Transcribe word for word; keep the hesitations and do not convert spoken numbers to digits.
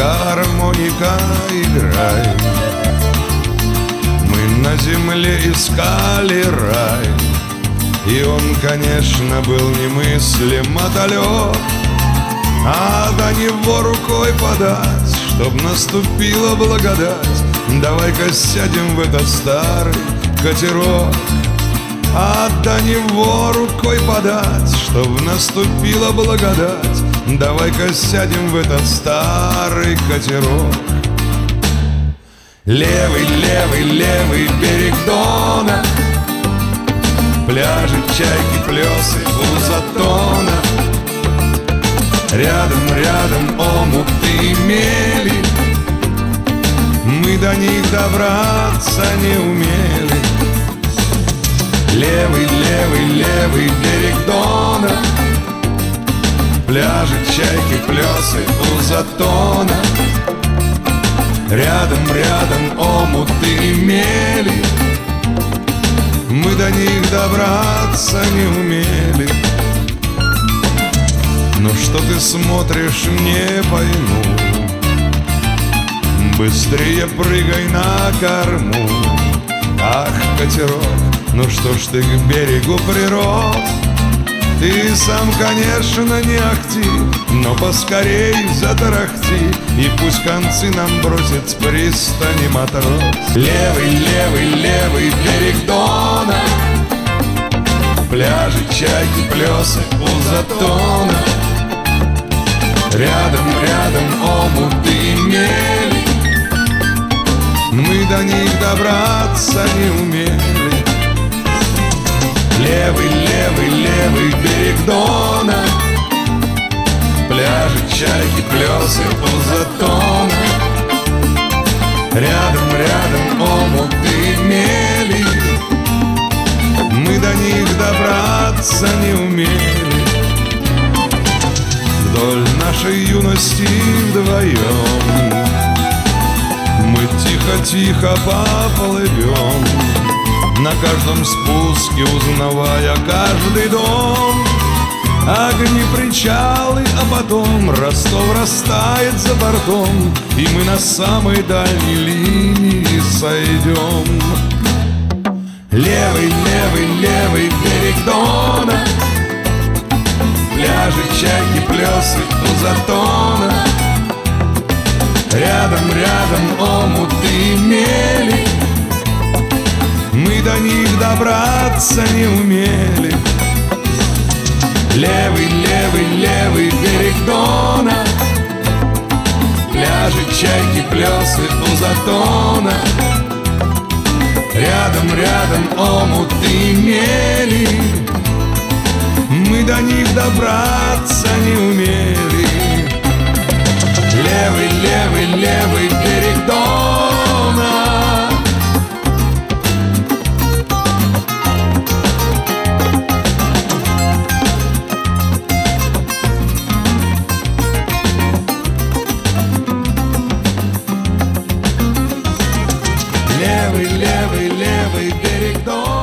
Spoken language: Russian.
гармоника, играй. Мы на земле искали рай, и он, конечно, был немыслимо далек. А до него рукой подать, чтоб наступила благодать. Давай-ка сядем в этот старый катерок. А до него рукой подать, чтоб наступила благодать. Давай-ка сядем в этот старый катерок. Левый, левый, левый берег Дона, пляжи, чайки, плесы у затона. Рядом, рядом омуты и мели, мы до них добраться не умели. Левый, левый, левый берег Дона, пляжи, чайки, плесы у затона. Рядом, рядом омуты и мели, мы до них добраться не умели. Ну что ты смотришь, не пойму, быстрее прыгай на корму. Ах, катерок, ну что ж ты к берегу прирос? Ты сам, конечно, не ахти, но поскорей затарахти, и пусть концы нам бросит с пристани матрос. Левый, левый, левый берег Дона, пляжи, чайки, плесы у затона. Рядом, рядом омуты и мели, мы до них добраться не умели. Левый, левый, левый берег Дона, пляжи, чайки, плесы у затона. Рядом, рядом омуты и мели, мы до них добраться не умели. Вдоль нашей юности вдвоем мы тихо-тихо поплывем, на каждом спуске узнавая каждый дом. Огни, причалы, а потом Ростов растает за бортом, и мы на самой дальней линии сойдем. Левый, левый, левый берег Дона, пляжи, чайки, плесы у затона. Рядом, рядом омуты и мели, мы до них добраться не умели. Левый, левый, левый берег Дона, пляжи, чайки, плесы у затона. Рядом, рядом омуты и мели, мы до них добраться не умели. Левый, левый, левый берег Дона, левый, левый, левый берег Дона.